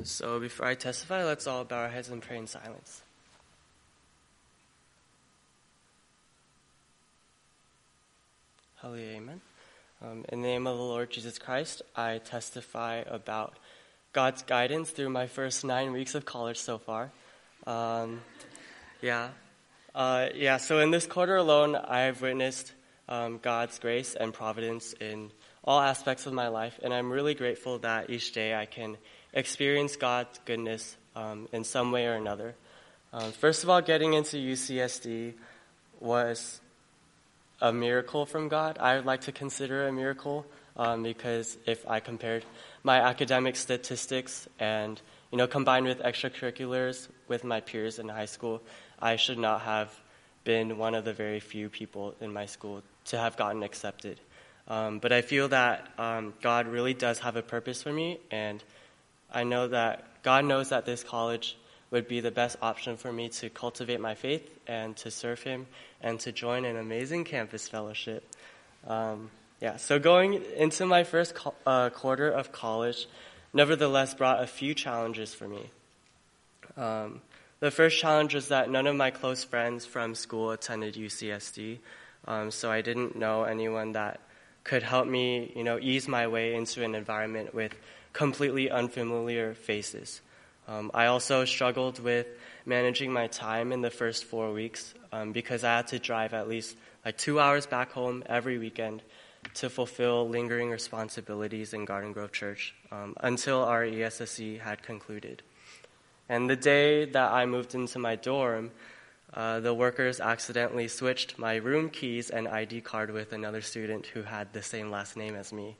So before I testify, let's all bow our heads and pray in silence. Hallelujah, amen. In the name of the Lord Jesus Christ, I testify about God's guidance through my first 9 weeks of college so far. So in this quarter alone, I've witnessed God's grace and providence in all aspects of my life, and I'm really grateful that each day I can experience God's goodness in some way or another. First of all, getting into UCSD was a miracle from God. I would like to consider it a miracle because if I compared my academic statistics and combined with extracurriculars with my peers in high school, I should not have been one of the very few people in my school to have gotten accepted. But I feel that God really does have a purpose for me, and I know that God knows that this college would be the best option for me to cultivate my faith and to serve Him and to join an amazing campus fellowship. So going into my first quarter of college, nevertheless brought a few challenges for me. The first challenge was that none of my close friends from school attended UCSD, so I didn't know anyone that could help me, ease my way into an environment with completely unfamiliar faces. I also struggled with managing my time in the first 4 weeks because I had to drive at least 2 hours back home every weekend to fulfill lingering responsibilities in Garden Grove Church until our ESSE had concluded. And the day that I moved into my dorm, the workers accidentally switched my room keys and ID card with another student who had the same last name as me.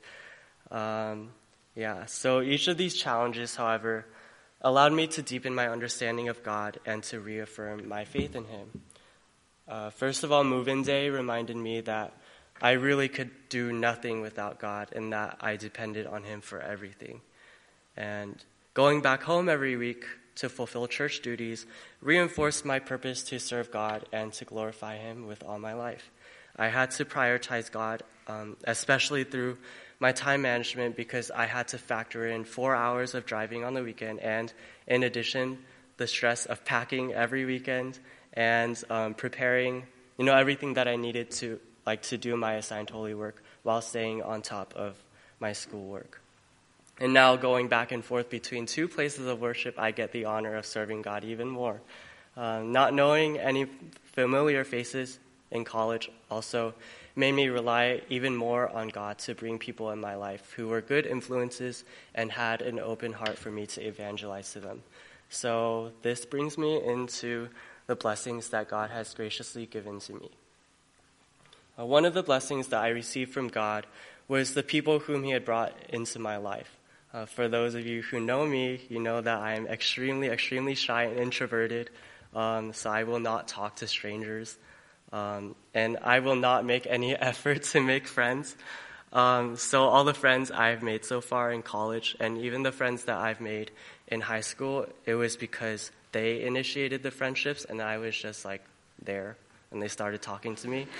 So each of these challenges, however, allowed me to deepen my understanding of God and to reaffirm my faith in Him. First of all, move-in day reminded me that I really could do nothing without God and that I depended on Him for everything. And going back home every week to fulfill church duties reinforced my purpose to serve God and to glorify Him with all my life. I had to prioritize God, especially through my time management, because I had to factor in 4 hours of driving on the weekend and, in addition, the stress of packing every weekend and preparing, everything that I needed to do my assigned holy work while staying on top of my schoolwork. And now going back and forth between two places of worship, I get the honor of serving God even more. Not knowing any familiar faces in college also made me rely even more on God to bring people in my life who were good influences and had an open heart for me to evangelize to them. So this brings me into the blessings that God has graciously given to me. One of the blessings that I received from God was the people whom He had brought into my life. For those of you who know me, you know that I am extremely, extremely shy and introverted, so I will not talk to strangers. And I will not make any effort to make friends. So all the friends I've made so far in college, and even the friends that I've made in high school, it was because they initiated the friendships, and I was just there, and they started talking to me.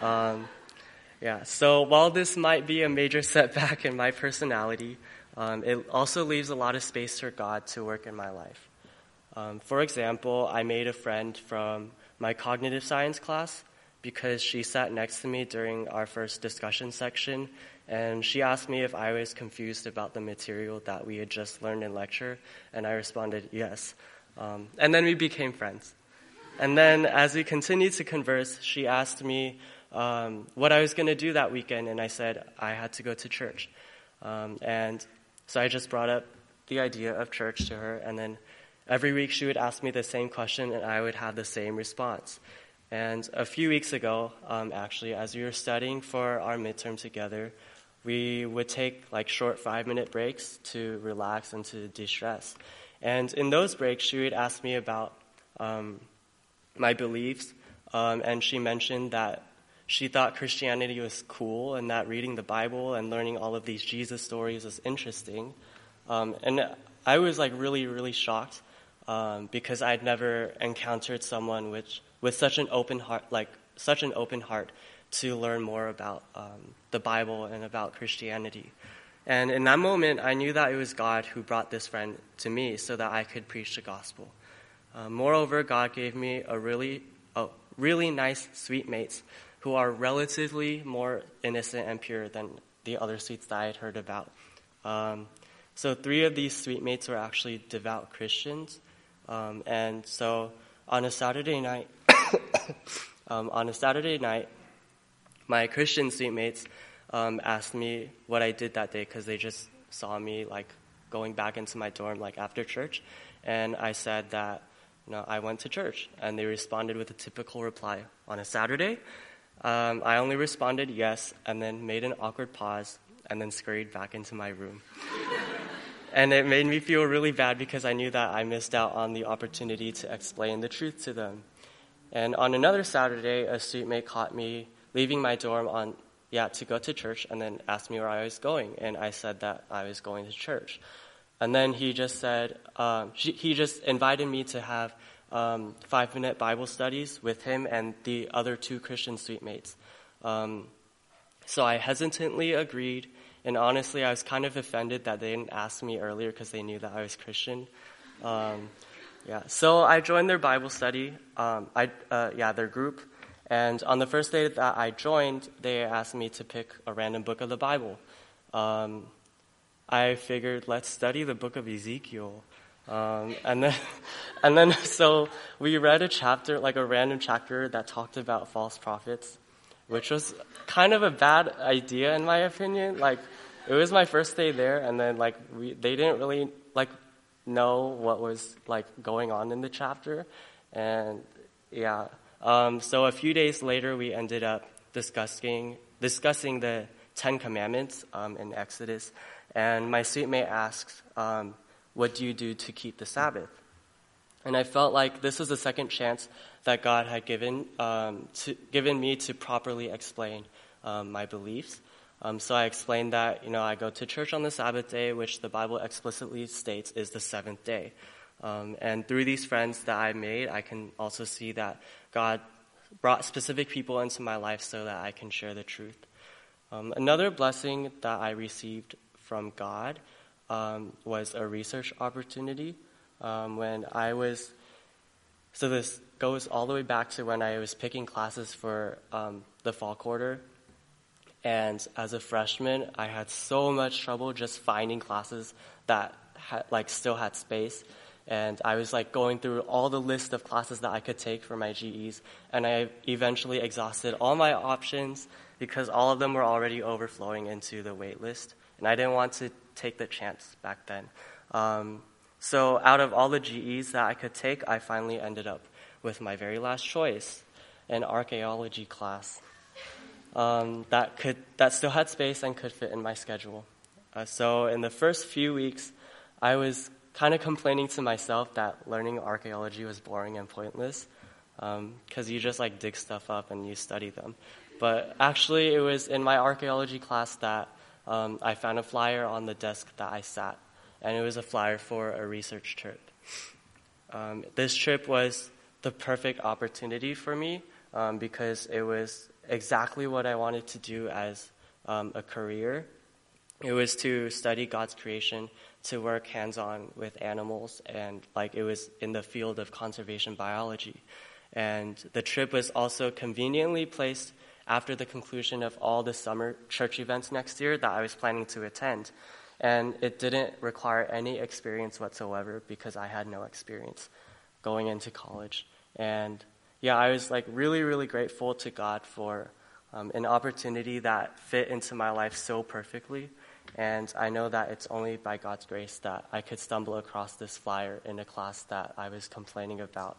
So while this might be a major setback in my personality, it also leaves a lot of space for God to work in my life. For example, I made a friend from my cognitive science class because she sat next to me during our first discussion section, and she asked me if I was confused about the material that we had just learned in lecture, and I responded yes. And then we became friends. And then as we continued to converse, she asked me what I was going to do that weekend, and I said I had to go to church. And so I just brought up the idea of church to her, and then every week she would ask me the same question, and I would have the same response. And a few weeks ago, actually, as we were studying for our midterm together, we would take short 5-minute breaks to relax and to de-stress. And in those breaks, she would ask me about my beliefs, and she mentioned that she thought Christianity was cool and that reading the Bible and learning all of these Jesus stories was interesting. And I was really, really shocked because I'd never encountered someone with such an open heart to learn more about the Bible and about Christianity. And in that moment, I knew that it was God who brought this friend to me so that I could preach the gospel. Moreover, God gave me a really nice sweet mates who are relatively more innocent and pure than the other sweets that I had heard about. So 3 of these sweet mates were actually devout Christians. And so on a Saturday night, my Christian sweet mates asked me what I did that day because they just saw me like going back into my dorm like after church, and I said that I went to church, and they responded with a typical reply on a Saturday. I only responded yes, and then made an awkward pause, and then scurried back into my room. And it made me feel really bad because I knew that I missed out on the opportunity to explain the truth to them. And on another Saturday, a sweet mate caught me leaving my dorm to go to church, and then asked me where I was going. And I said that I was going to church. And then he just said, he just invited me to have 5-minute Bible studies with him and the other 2 Christian sweet mates. So I hesitantly agreed. And honestly, I was kind of offended that they didn't ask me earlier because they knew that I was Christian. So I joined their Bible study, their group. And on the first day that I joined, they asked me to pick a random book of the Bible. I figured, let's study the book of Ezekiel. And then so we read a chapter, like a random chapter that talked about false prophets, which was kind of a bad idea in my opinion. Like, it was my first day there, and then they didn't really know what was going on in the chapter, and so a few days later we ended up discussing the 10 Commandments in Exodus, and my sweet mate asked, "What do you do to keep the Sabbath?" And I felt like this was the second chance that God had given me to properly explain my beliefs. So I explained that, I go to church on the Sabbath day, which the Bible explicitly states is the 7th day. And through these friends that I made, I can also see that God brought specific people into my life so that I can share the truth. Another blessing that I received from God was a research opportunity. So this goes all the way back to when I was picking classes for the fall quarter. And as a freshman, I had so much trouble just finding classes that still had space. And I was going through all the list of classes that I could take for my GEs. And I eventually exhausted all my options because all of them were already overflowing into the wait list. And I didn't want to take the chance back then. So out of all the GEs that I could take, I finally ended up with my very last choice, an archaeology class. That still had space and could fit in my schedule. So in the first few weeks, I was kind of complaining to myself that learning archaeology was boring and pointless, because you just dig stuff up and you study them. But actually, it was in my archaeology class that I found a flyer on the desk that I sat, and it was a flyer for a research trip. This trip was the perfect opportunity for me because it was exactly what I wanted to do as a career. It was to study God's creation, to work hands-on with animals, and it was in the field of conservation biology. And the trip was also conveniently placed after the conclusion of all the summer church events next year that I was planning to attend. And it didn't require any experience whatsoever because I had no experience going into college. And I was really, really grateful to God for an opportunity that fit into my life so perfectly. And I know that it's only by God's grace that I could stumble across this flyer in a class that I was complaining about.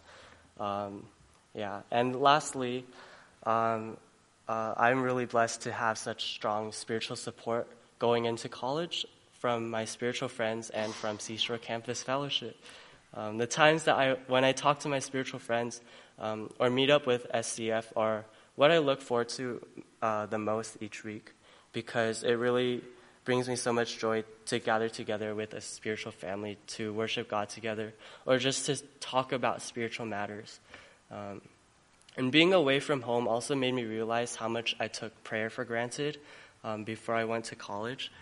And lastly, I'm really blessed to have such strong spiritual support going into college from my spiritual friends and from Seashore Campus Fellowship. The times when I talk to my spiritual friends or meet up with SCF are what I look forward to the most each week, because it really brings me so much joy to gather together with a spiritual family to worship God together, or just to talk about spiritual matters. And being away from home also made me realize how much I took prayer for granted before I went to college.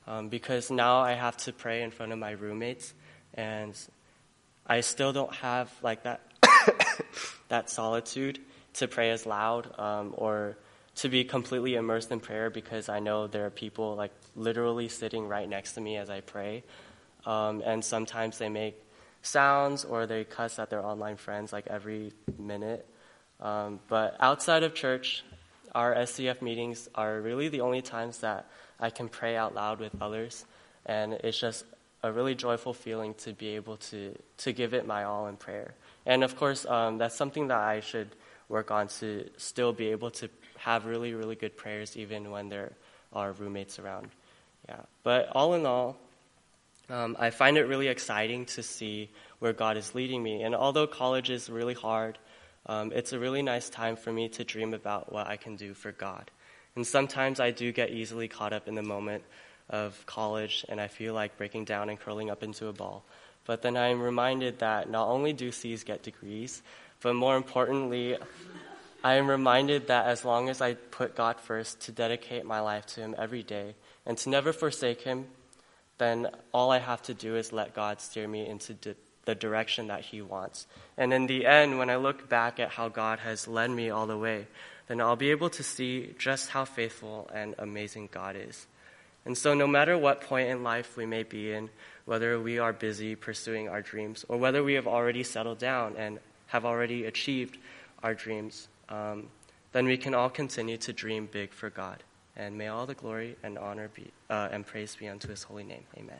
because now I have to pray in front of my roommates, and I still don't have like that that solitude to pray as loud or to be completely immersed in prayer, because I know there are people like literally sitting right next to me as I pray, and sometimes they make sounds or they cuss at their online friends like every minute. But outside of church, our SCF meetings are really the only times that I can pray out loud with others, and it's just a really joyful feeling to be able to give it my all in prayer. And of course, that's something that I should work on, to still be able to have really, really good prayers even when there are roommates around. Yeah. But all in all, I find it really exciting to see where God is leading me. And although college is really hard, it's a really nice time for me to dream about what I can do for God. And sometimes I do get easily caught up in the moment of college, and I feel like breaking down and curling up into a ball. But then I'm reminded that not only do C's get degrees, but more importantly, I am reminded that as long as I put God first, to dedicate my life to Him every day, and to never forsake Him, then all I have to do is let God steer me into the direction that He wants. And in the end, when I look back at how God has led me all the way, then I'll be able to see just how faithful and amazing God is. And so no matter what point in life we may be in, whether we are busy pursuing our dreams or whether we have already settled down and have already achieved our dreams, then we can all continue to dream big for God. And may all the glory and honor be and praise be unto His holy name. Amen.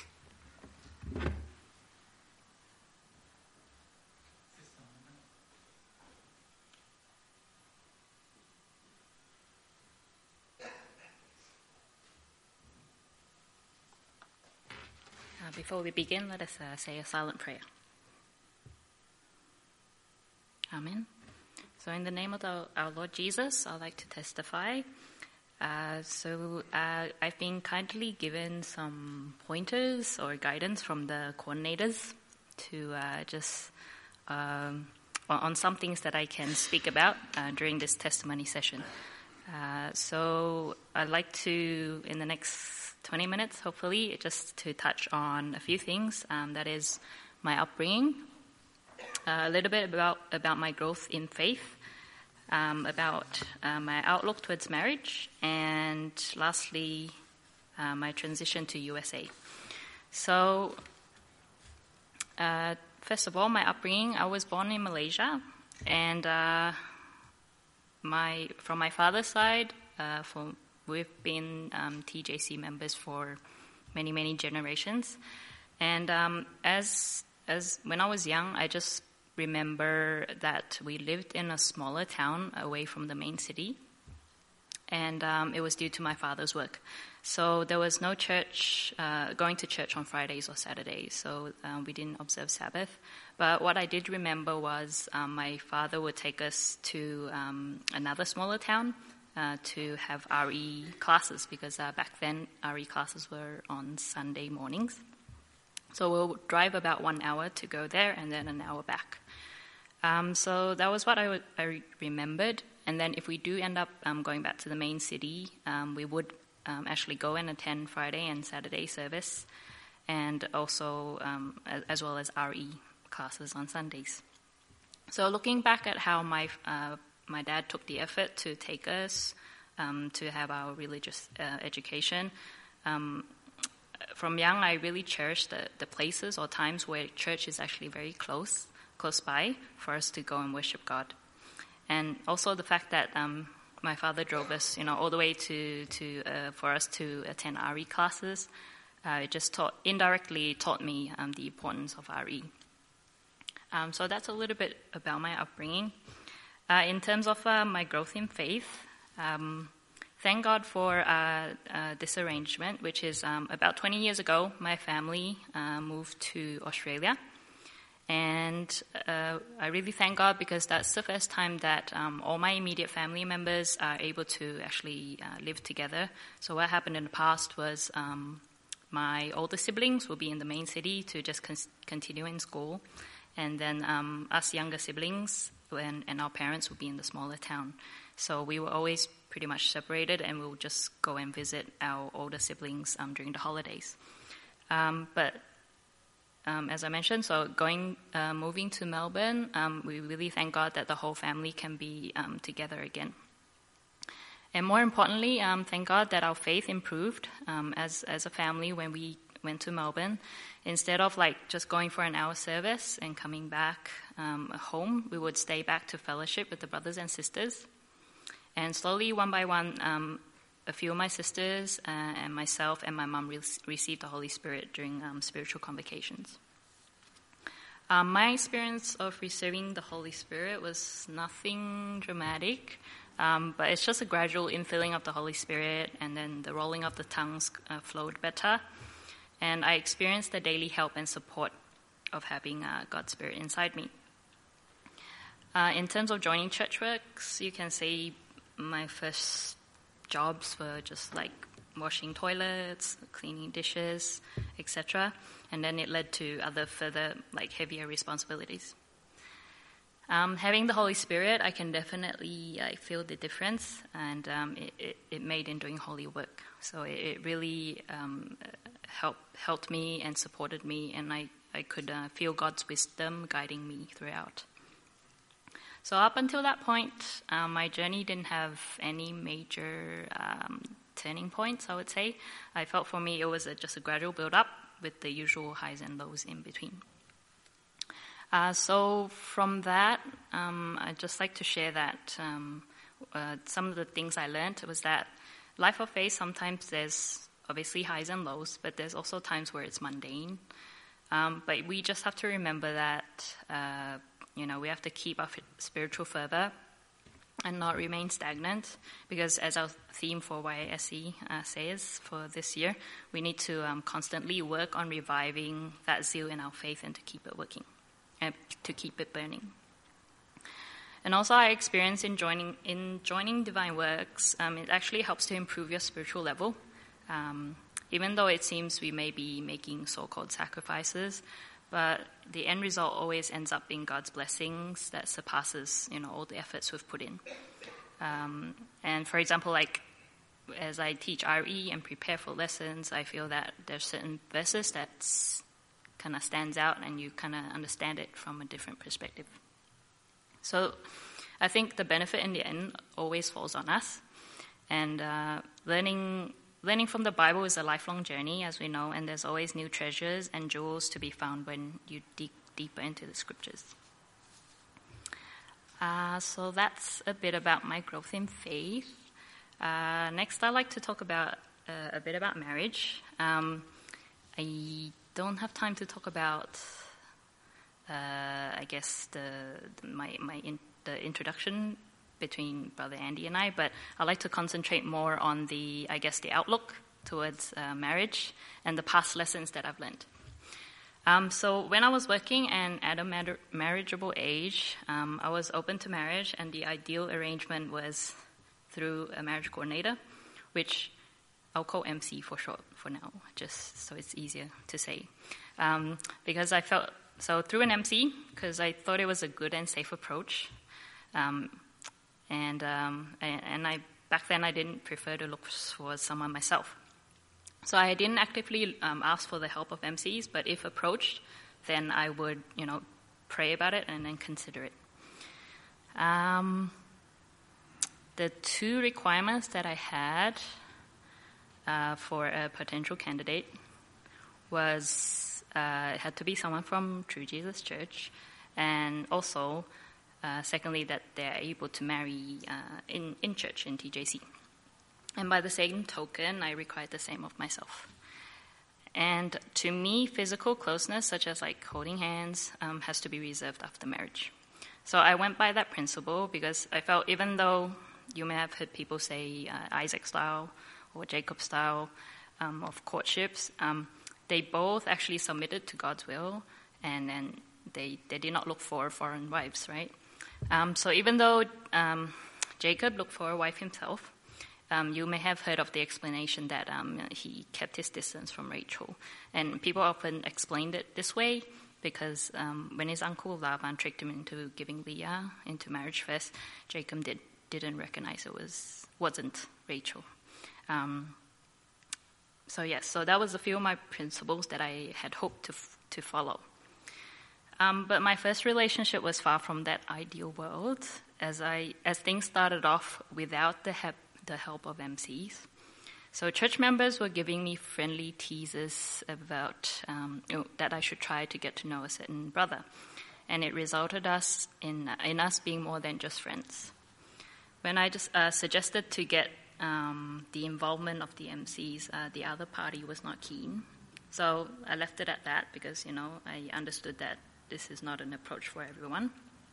Before we begin, let us say a silent prayer. Amen. So in the name of our Lord Jesus, I'd like to testify. I've been kindly given some pointers or guidance from the coordinators to on some things that I can speak about during this testimony session. So I'd like to, in the next 20 minutes, hopefully, just to touch on a few things. That is my upbringing, a little bit about my growth in faith, about my outlook towards marriage, and lastly, my transition to USA. So, first of all, my upbringing, I was born in Malaysia, and from my father's side, we've been TJC members for many, many generations. And as when I was young, I just remember that we lived in a smaller town away from the main city. And it was due to my father's work. So there was no church, going to church on Fridays or Saturdays. So we didn't observe Sabbath. But what I did remember was my father would take us to another smaller town to have RE classes, because back then RE classes were on Sunday mornings. So we'll drive about 1 hour to go there and then an hour back. So that was what I remembered. And then if we do end up going back to the main city, we would actually go and attend Friday and Saturday service, and also as well as RE classes on Sundays. So looking back at how my dad took the effort to take us to have our religious education, from young I really cherished the places or times where church is actually very close by for us to go and worship God. And also the fact that my father drove us, all the way to for us to attend RE classes. It just indirectly taught me the importance of RE. So that's a little bit about my upbringing. In terms of my growth in faith, thank God for this arrangement, which is about 20 years ago, my family moved to Australia. And I really thank God, because that's the first time that all my immediate family members are able to actually live together. So what happened in the past was my older siblings will be in the main city to just continue in school. And then us younger siblings and our parents will be in the smaller town. So we will always pretty much separated, and we'll just go and visit our older siblings during the holidays. But as I mentioned, moving to Melbourne, we really thank God that the whole family can be together again. And more importantly, thank God that our faith improved as a family when we went to Melbourne. Instead of just going for an hour service and coming back home, we would stay back to fellowship with the brothers and sisters. And slowly, one by one, a few of my sisters and myself and my mom received the Holy Spirit during spiritual convocations. My experience of receiving the Holy Spirit was nothing dramatic, but it's just a gradual infilling of the Holy Spirit, and then the rolling of the tongues flowed better. And I experienced the daily help and support of having God's Spirit inside me. In terms of joining church works, you can say my first jobs were just washing toilets, cleaning dishes, etc. And then it led to other further heavier responsibilities. Having the Holy Spirit, I can definitely feel the difference, and it made in doing holy work. So it really helped me and supported me, and I could feel God's wisdom guiding me throughout. So up until that point, my journey didn't have any major turning points, I would say. I felt for me it was just a gradual build-up with the usual highs and lows in between. So from that, I'd just like to share that some of the things I learned was that life of faith, sometimes there's obviously highs and lows, but there's also times where it's mundane. But we just have to remember that, we have to keep our spiritual fervor and not remain stagnant, because as our theme for YSE says for this year, we need to constantly work on reviving that zeal in our faith and to keep it working. To keep it burning. And also I experienced in joining Divine Works, it actually helps to improve your spiritual level. Even though it seems we may be making so-called sacrifices, but the end result always ends up being God's blessings that surpasses, all the efforts we've put in. And for example, as I teach RE and prepare for lessons, I feel that there's certain verses that's kind of stands out and you kind of understand it from a different perspective. So I think the benefit in the end always falls on us. And learning from the Bible is a lifelong journey, as we know, and there's always new treasures and jewels to be found when you dig deeper into the scriptures. So that's a bit about my growth in faith. Next, I'd like to talk about a bit about marriage. I don't have time to talk about, the introduction between Brother Andy and I, but I like to concentrate more on the outlook towards marriage and the past lessons that I've learned. So when I was working and at a marriageable age, I was open to marriage, and the ideal arrangement was through a marriage coordinator, which I'll call MC for short for now, just so it's easier to say. Because I felt, so through an MC, because I thought it was a good and safe approach. And back then I didn't prefer to look for someone myself. So I didn't actively ask for the help of MCs, but if approached, then I would, pray about it and then consider it. The two requirements that I had for a potential candidate was it had to be someone from True Jesus Church, and also secondly that they're able to marry in church in TJC. And by the same token, I required the same of myself. And to me, physical closeness, such as holding hands, has to be reserved after marriage. So I went by that principle because I felt, even though you may have heard people say Isaac style or Jacob style of courtships, they both actually submitted to God's will, and then they did not look for foreign wives, right? So even though Jacob looked for a wife himself, you may have heard of the explanation that he kept his distance from Rachel. And people often explained it this way because when his uncle Laban tricked him into giving Leah into marriage first, Jacob didn't recognize it was wasn't Rachel. So that was a few of my principles that I had hoped to follow. But my first relationship was far from that ideal world, as things started off without the help of MCs. So church members were giving me friendly teases about that I should try to get to know a certain brother, and it resulted in us being more than just friends. When I just suggested to get the involvement of the MCs, the other party was not keen. So I left it at that because, I understood that this is not an approach for everyone.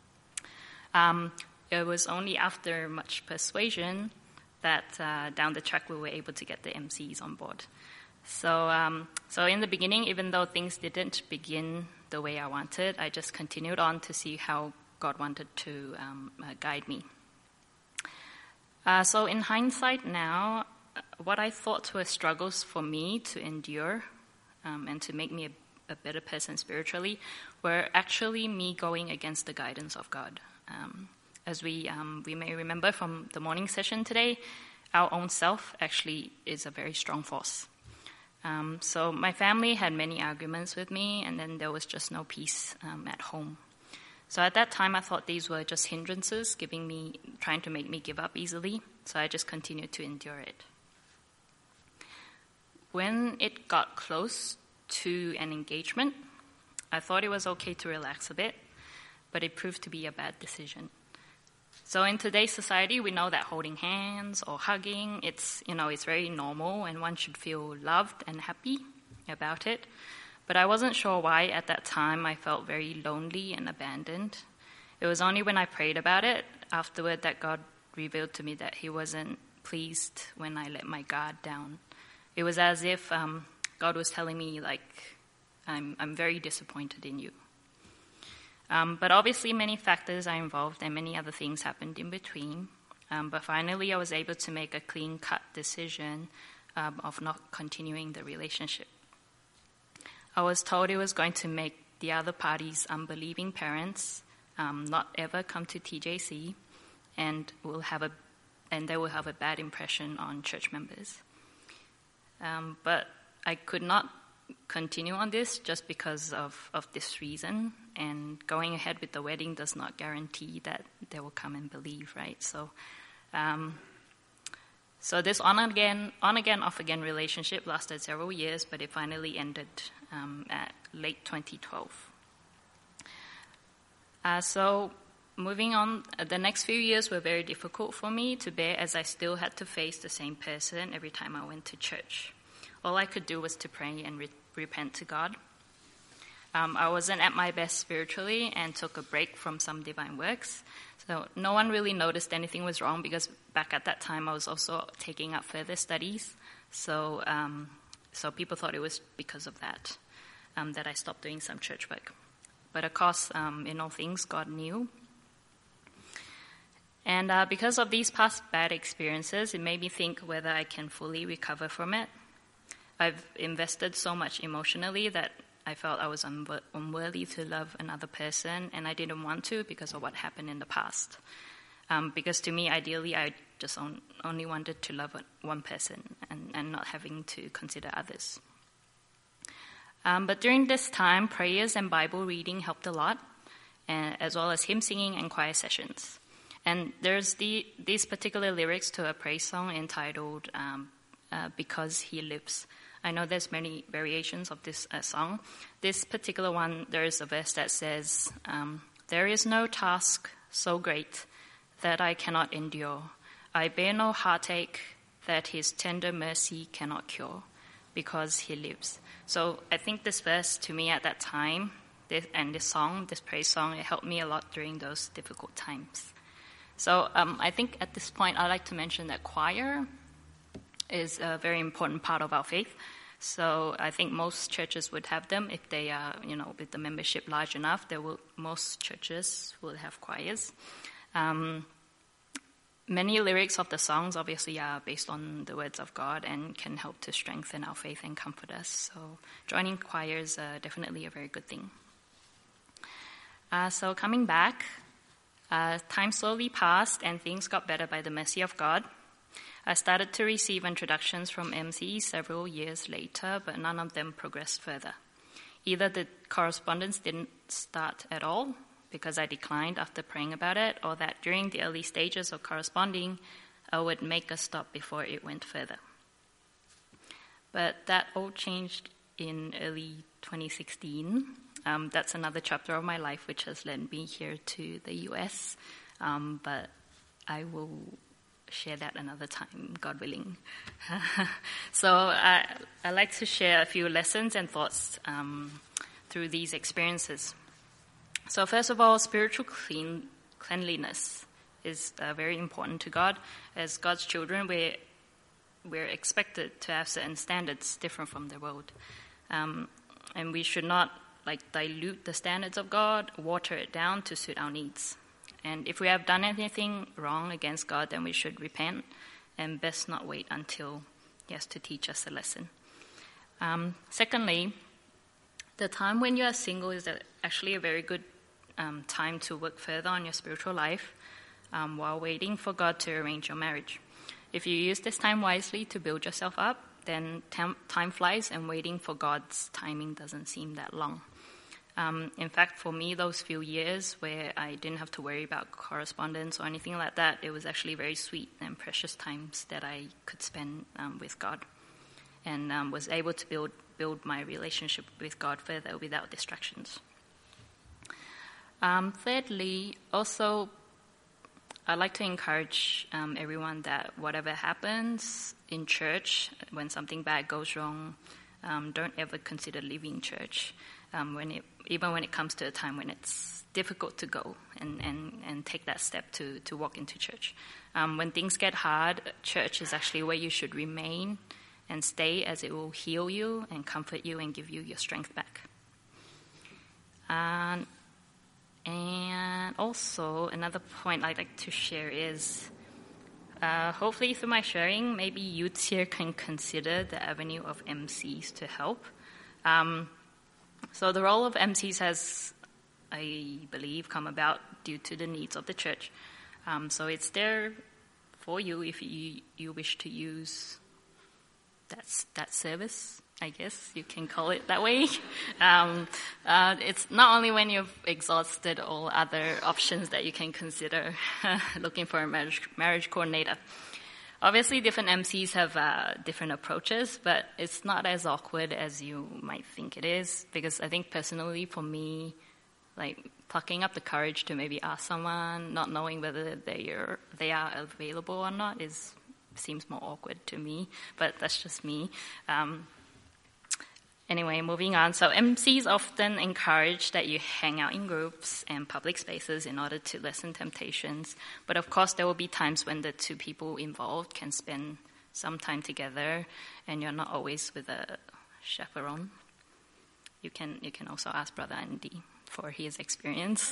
It was only after much persuasion that down the track we were able to get the MCs on board. So in the beginning, even though things didn't begin the way I wanted, I just continued on to see how God wanted to guide me. So in hindsight now, what I thought were struggles for me to endure and to make me a better person spiritually were actually me going against the guidance of God. As we may remember from the morning session today, our own self actually is a very strong force. So my family had many arguments with me, and then there was just no peace at home. So at that time, I thought these were just hindrances, trying to make me give up easily. So I just continued to endure it. When it got close to an engagement, I thought it was okay to relax a bit, but it proved to be a bad decision. So in today's society, we know that holding hands or hugging, it's very normal, and one should feel loved and happy about it. But I wasn't sure why at that time I felt very lonely and abandoned. It was only when I prayed about it afterward that God revealed to me that he wasn't pleased when I let my guard down. It was as if God was telling me, I'm very disappointed in you. But obviously many factors are involved and many other things happened in between. But finally I was able to make a clean-cut decision of not continuing the relationship. I was told it was going to make the other party's unbelieving parents not ever come to TJC, and they will have a bad impression on church members. But I could not continue on this just because of this reason, and going ahead with the wedding does not guarantee that they will come and believe, right? So this on-again, off-again relationship lasted several years, but it finally ended at late 2012. So moving on, the next few years were very difficult for me to bear, as I still had to face the same person every time I went to church. All I could do was to pray and repent to God. I wasn't at my best spiritually and took a break from some divine works. So no one really noticed anything was wrong, because back at that time I was also taking up further studies. So people thought it was because of that I stopped doing some church work. But of course, in all things, God knew. And because of these past bad experiences, it made me think whether I can fully recover from it. I've invested so much emotionally that I felt I was unworthy to love another person, and I didn't want to because of what happened in the past. Because to me, ideally, I just only wanted to love one person and not having to consider others. But during this time, prayers and Bible reading helped a lot, as well as hymn singing and choir sessions. And there's these particular lyrics to a praise song entitled Because He Lives. I know there's many variations of this song. This particular one, there is a verse that says, there is no task so great that I cannot endure. I bear no heartache that his tender mercy cannot cure, because he lives. So I think this verse to me at that time, this praise song, it helped me a lot during those difficult times. So I think at this point I'd like to mention that choir is a very important part of our faith. So I think most churches would have them if they are, with the membership large enough. Most churches will have choirs. Many lyrics of the songs obviously are based on the words of God and can help to strengthen our faith and comfort us. So joining choirs is definitely a very good thing. So coming back, time slowly passed and things got better by the mercy of God. I started to receive introductions from MCs several years later, but none of them progressed further. Either the correspondence didn't start at all because I declined after praying about it, or that during the early stages of corresponding, I would make a stop before it went further. But that all changed in early 2016. That's another chapter of my life which has led me here to the US, but I will share that another time, God willing. So I like to share a few lessons and thoughts through these experiences. So first of all, spiritual cleanliness is very important to God. As God's children, we're expected to have certain standards different from the world. And we should not dilute the standards of God, water it down to suit our needs. And if we have done anything wrong against God, then we should repent and best not wait until He has to teach us a lesson. Secondly, the time when you are single is actually a very good time to work further on your spiritual life while waiting for God to arrange your marriage. If you use this time wisely to build yourself up, then time flies and waiting for God's timing doesn't seem that long. In fact, for me, those few years where I didn't have to worry about correspondence or anything like that, it was actually very sweet and precious times that I could spend with God, and was able to build my relationship with God further without distractions. Thirdly, also, I'd like to encourage everyone that whatever happens in church, when something bad goes wrong, don't ever consider leaving church. Even when it comes to a time when it's difficult to go and take that step to walk into church. When things get hard, church is actually where you should remain and stay, as it will heal you and comfort you and give you your strength back. And also, another point I'd like to share is, hopefully through my sharing, maybe youths here can consider the avenue of MCs to help. So the role of MCs has, I believe, come about due to the needs of the church. So it's there for you if you wish to use that service, I guess you can call it that way. It's not only when you've exhausted all other options that you can consider looking for a marriage coordinator. Obviously, different MCs have different approaches, but it's not as awkward as you might think it is, because I think personally for me, plucking up the courage to maybe ask someone, not knowing whether they are available or not, seems more awkward to me, but that's just me. Anyway, moving on. So MCs often encourage that you hang out in groups and public spaces in order to lessen temptations. But of course, there will be times when the two people involved can spend some time together and you're not always with a chaperone. You can also ask Brother Andy for his experience.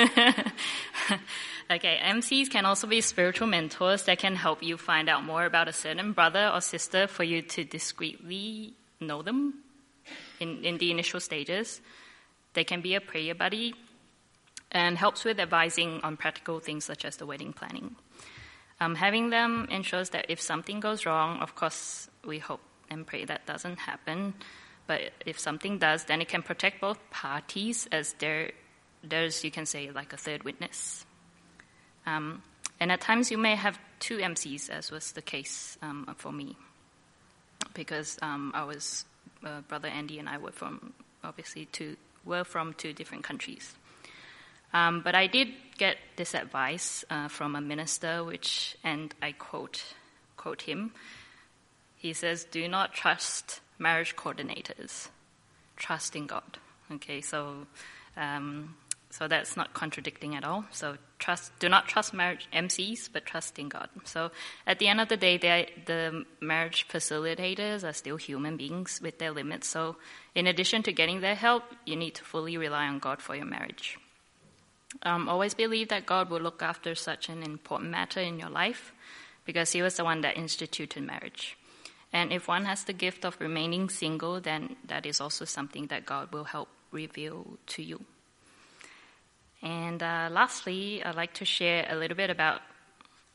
Okay, MCs can also be spiritual mentors that can help you find out more about a certain brother or sister for you to discreetly know them in the initial stages. They can be a prayer buddy and helps with advising on practical things such as the wedding planning. Having them ensures that if something goes wrong, of course, we hope and pray that doesn't happen. But if something does, then it can protect both parties, as there's, you can say, like a third witness. And at times you may have two MCs, as was the case for me, because Brother Andy and I were from two different countries. But I did get this advice from a minister, and I quote him. He says, "Do not trust marriage coordinators. Trust in God." Okay, so that's not contradicting at all. So do not trust marriage MCs, but trust in God. So at the end of the day, the marriage facilitators are still human beings with their limits. So in addition to getting their help, you need to fully rely on God for your marriage. Always believe that God will look after such an important matter in your life, because He was the one that instituted marriage. And if one has the gift of remaining single, then that is also something that God will help reveal to you. And lastly, I'd like to share a little bit about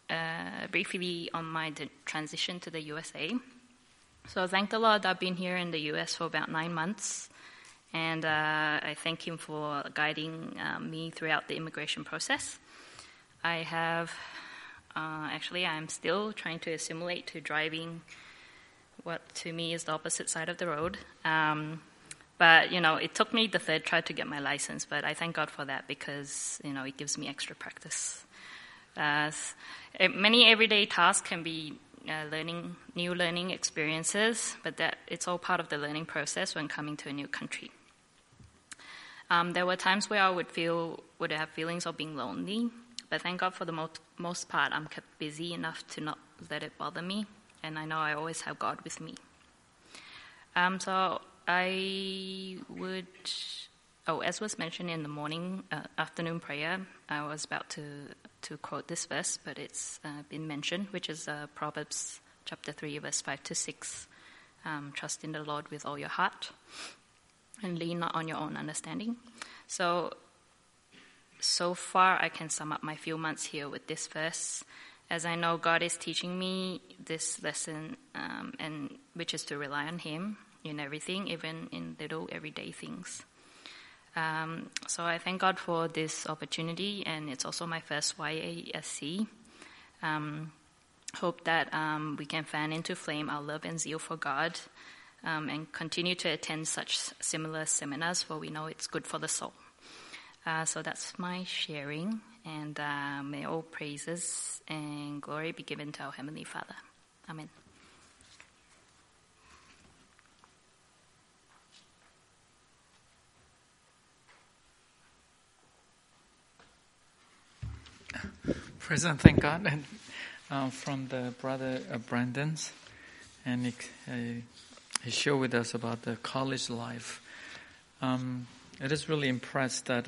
briefly on my transition to the USA. So thank the Lord, I've been here in the US for about 9 months, and I thank Him for guiding me throughout the immigration process. I have, I'm still trying to assimilate to driving what to me is the opposite side of the road. But, it took me the third try to get my license, but I thank God for that because, it gives me extra practice. Many everyday tasks can be new learning experiences, but that it's all part of the learning process when coming to a new country. There were times where I would have feelings of being lonely, but thank God for the most part, I'm kept busy enough to not let it bother me, and I know I always have God with me. So I would, as was mentioned in the morning, afternoon prayer, I was about to quote this verse, but it's been mentioned, which is Proverbs chapter 3, verse 5 to 6. Trust in the Lord with all your heart and lean not on your own understanding. So far I can sum up my few months here with this verse, as I know God is teaching me this lesson, and which is to rely on Him in everything, even in little everyday things. So I thank God for this opportunity, and it's also my first YASC. Hope that we can fan into flame our love and zeal for God, and continue to attend such similar seminars, for we know it's good for the soul. So that's my sharing, and may all praises and glory be given to our Heavenly Father. Amen. Praise and thank God. And from the brother Brandon's, and he shared with us about the college life. It is really impressed that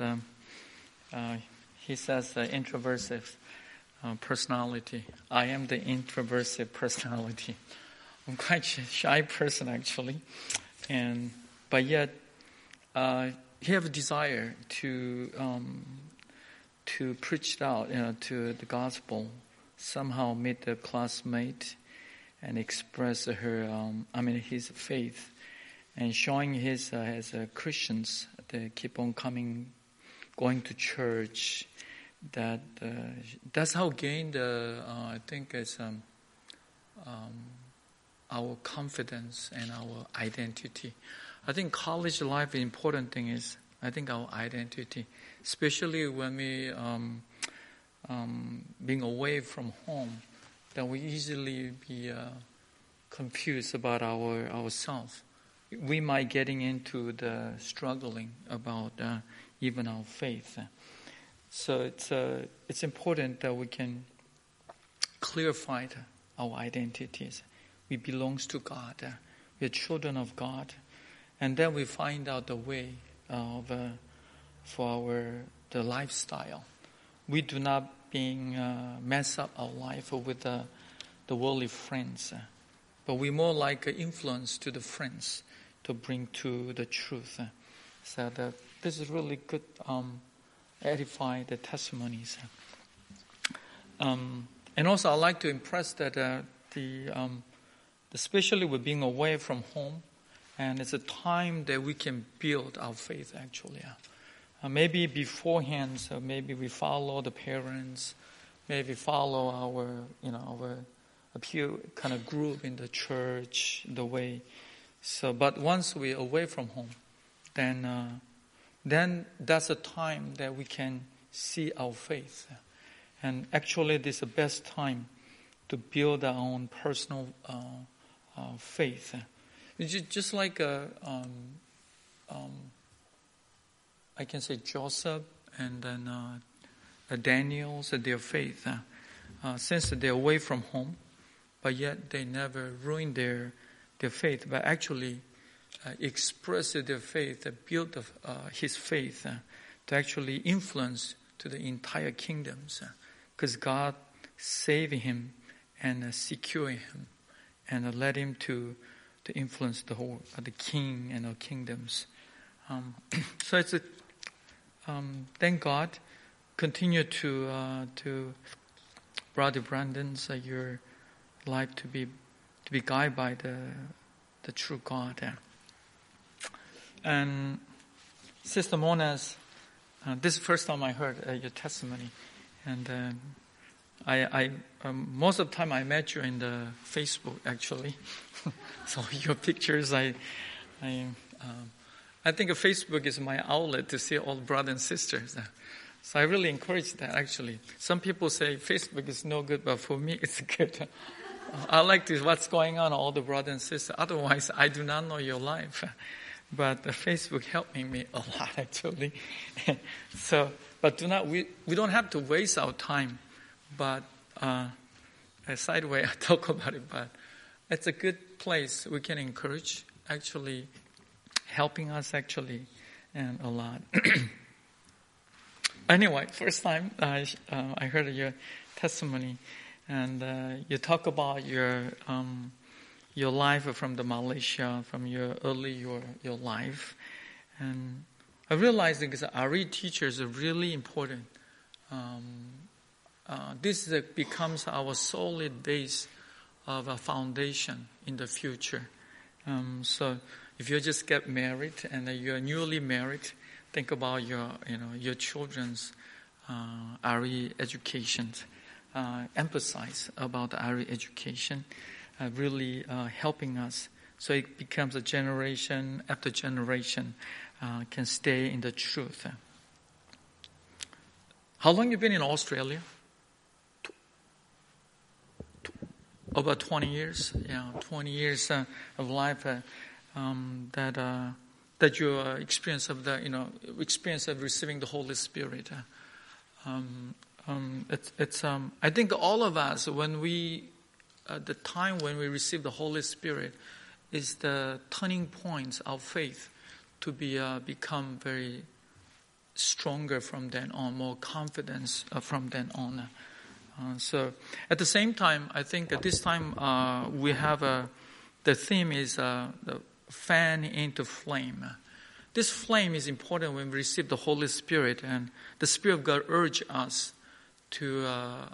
he says the introversive personality. I am the introversive personality. I'm quite a shy person actually, but yet he have a desire to preach it out, to the gospel. Somehow meet a classmate and express his faith, and showing his as Christians they keep on going to church. That's how gained I think is our confidence and our identity. I think college life, the important thing is I think our identity, especially when we being away from home, that we easily be confused about ourselves. We might getting into the struggling about even our faith. So it's important that we can clarify our identities. We belongs to God. We're children of God, and then we find out the way of for the lifestyle. We do not mess up our life with the worldly friends, but we more like influence to the friends to bring to the truth. So this is really good, edify the testimonies. And also I'd like to impress that especially with being away from home, and it's a time that we can build our faith actually. Maybe beforehand, so maybe we follow the parents, maybe follow our peer kind of group in the church, the way. So, but once we're away from home, then that's a time that we can see our faith. And actually, this is the best time to build our own personal faith. It's just like I can say Joseph and then Daniel's their faith. Since they're away from home, but yet they never ruined their faith, but actually expressed their faith, built his faith to actually influence to the entire kingdoms, because God saved him and secured him and led him to influence the whole the king and the kingdoms. So it's thank God. Continue to Brother Brandon's your life to be guided by the true God. And Sister Mona's, this is the first time I heard your testimony, and I most of the time I met you in the Facebook actually. So your pictures, I think Facebook is my outlet to see all brothers and sisters. So I really encourage that actually. Some people say Facebook is no good, but for me it's good. I like to what's going on, all the brothers and sisters. Otherwise, I do not know your life. But Facebook helping me a lot actually. So, but we don't have to waste our time. But sideways I talk about it. But it's a good place we can encourage, actually helping us actually, and a lot. Anyway, first time I heard your testimony, and you talk about your life from the Malaysia, from your life, and I realized that RE teachers are really important. This becomes our solid base of a foundation in the future. So if you just get married and you're newly married, think about your children's RE education. Emphasize about the RE education, really helping us, so it becomes a generation after generation can stay in the truth. How long you been in Australia? About 20 years. Yeah, 20 years of life that you experience of experience of receiving the Holy Spirit. I think all of us, when the time when we receive the Holy Spirit, is the turning point of faith to become very stronger from then on, more confidence from then on. So at the same time, I think at this time we have the theme is the fan into flame. This flame is important when we receive the Holy Spirit, and the Spirit of God urges us to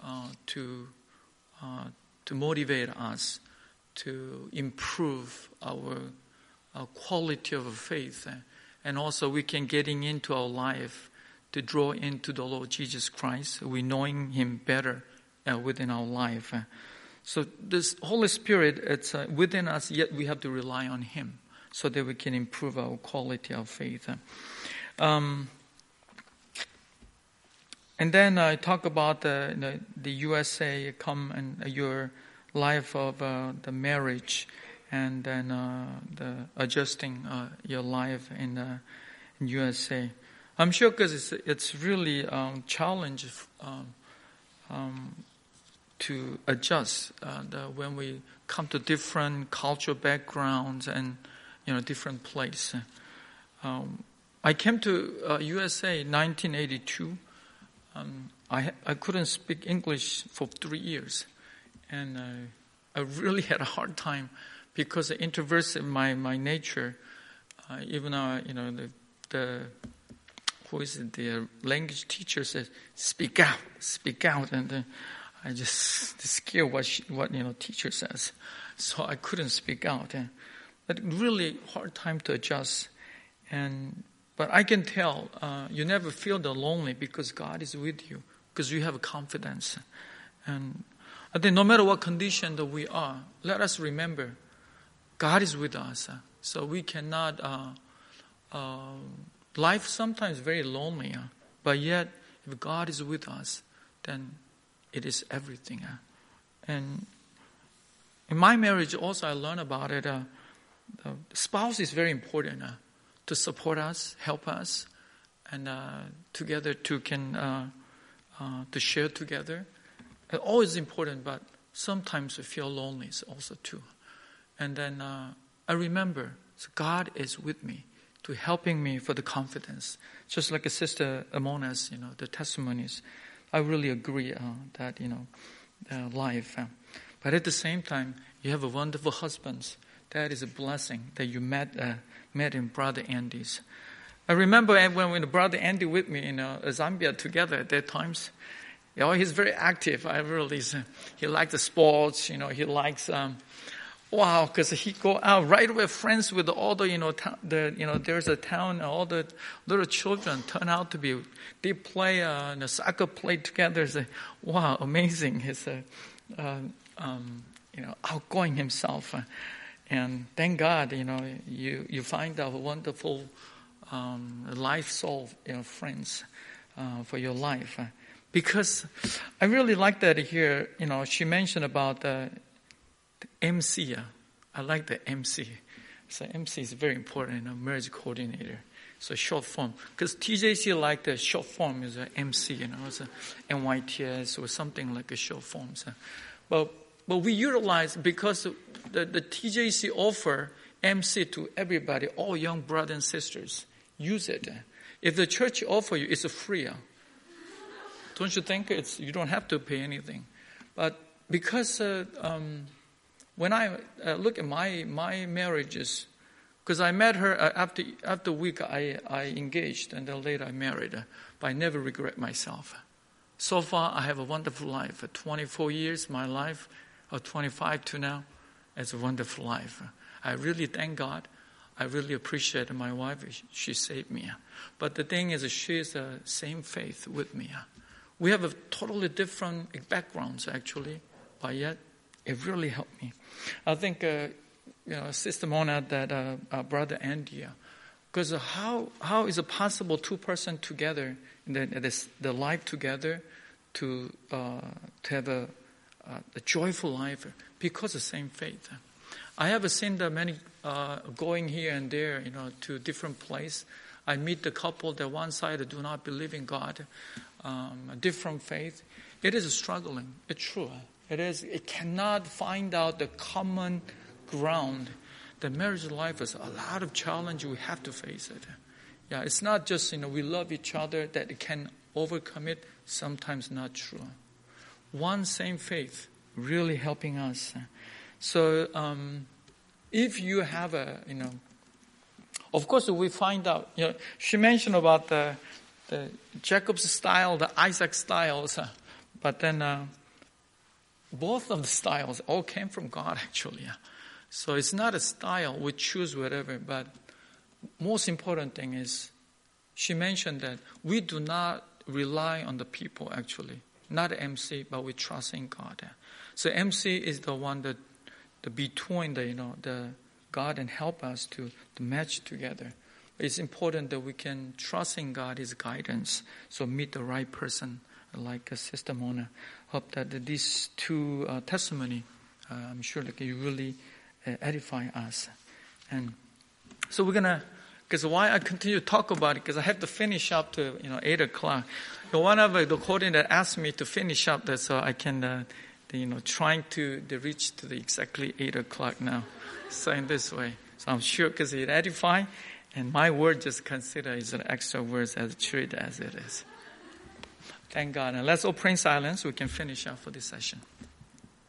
motivate us to improve our quality of faith, and also we can getting into our life to draw into the Lord Jesus Christ. We knowing Him better within our life. So this Holy Spirit, it's within us, yet we have to rely on Him so that we can improve our quality of faith. And then I talk about the USA come and your life of the marriage, and then the adjusting your life in USA. I'm sure because it's really challenge to adjust when we come to different cultural backgrounds and different place. I came to USA in 1982. I couldn't speak English for 3 years, and I really had a hard time because the introverts in my nature. Even the language teacher says, speak out, and I just scared what teacher says, so I couldn't speak out. But really hard time to adjust, but I can tell you never feel the lonely because God is with you, because you have confidence. And I think no matter what condition that we are, let us remember God is with us. So we cannot. Life sometimes very lonely, but yet if God is with us, then it is everything. And in my marriage also I learned about it. The spouse is very important to support us, help us, and together to share together. It's always important, but sometimes we feel lonely also too. And then I remember God is with me to helping me for the confidence. Just like a Sister Amona's, the testimonies. I really agree that, life. But at the same time, you have a wonderful husband. That is a blessing that you met in Brother Andy's. I remember when Brother Andy with me in Zambia together at that times, He's very active. I really, he likes the sports. He likes, because he go out right with friends with all the, there's a town, all the little children turn out to be, they play, the soccer play together. It's wow, amazing. He's, outgoing himself. And thank God, you find a wonderful, life soul, friends, for your life. Because I really like that here, she mentioned about the MC. I like the MC. So MC is very important, marriage coordinator. So short form. Because TJC like the short form is a MC, it's a NYTS or something like a short form. So, but we utilize, because the TJC offer MC to everybody, all young brothers and sisters. Use it. If the church offer you, it's free. Don't you think you don't have to pay anything? But because when I look at my marriages, because I met her after a week I engaged, and then later I married her, but I never regret myself. So far I have a wonderful life. For 24 years, my life, or 25 to now, it's a wonderful life. I really thank God. I really appreciate my wife. She saved me. But the thing is, she is the same faith with me. We have a totally different backgrounds, actually, but yet it really helped me. I think, Sister Mona, that Brother Andy, because how is it possible two person together, the life together, to have a joyful life because of the same faith. I have seen the many going here and there, to different place. I meet the couple that one side do not believe in God, a different faith. It is struggling. It's true. It is. It cannot find out the common ground. The marriage life is a lot of challenge. We have to face it. Yeah, it's not just we love each other that it can overcome it. Sometimes not true. One same faith really helping us. So if you have of course we find out. She mentioned about the Jacob's style, the Isaac styles, but then both of the styles all came from God actually. So it's not a style we choose whatever, but most important thing is she mentioned that we do not rely on the people actually, not MC, but we trust in God. So MC is the one that between the God and help us to match together. It's important that we can trust in God, His guidance, so meet the right person, like Sister Mona. Hope that these two testimony, I'm sure that you really edify us. And so we're gonna, because why I continue to talk about it, because I have to finish up to 8 o'clock. One of the coordinator asked me to finish up that so I can trying to reach to the exactly 8 o'clock now. So in this way. So I'm sure because it edify, and my word just consider is an extra words as treated as it is. Thank God. And let's all pray in silence. We can finish up for this session.